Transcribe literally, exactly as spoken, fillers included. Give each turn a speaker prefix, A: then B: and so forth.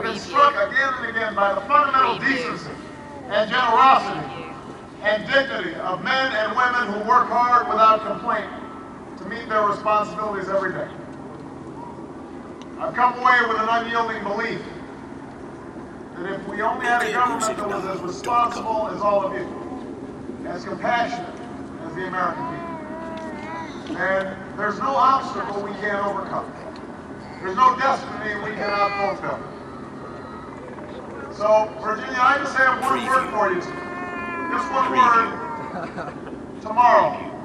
A: I've been struck again and again by the fundamental decency and generosity and dignity of men and women who work hard without complaint to meet their responsibilities every day. I've come away with an unyielding belief that if we only had a government that was as responsible as all of you, as compassionate as the American people, then there's no obstacle we can't overcome. There's no destiny we cannot fulfill. So, Virginia, I just have one word for you. Just one word. Tomorrow.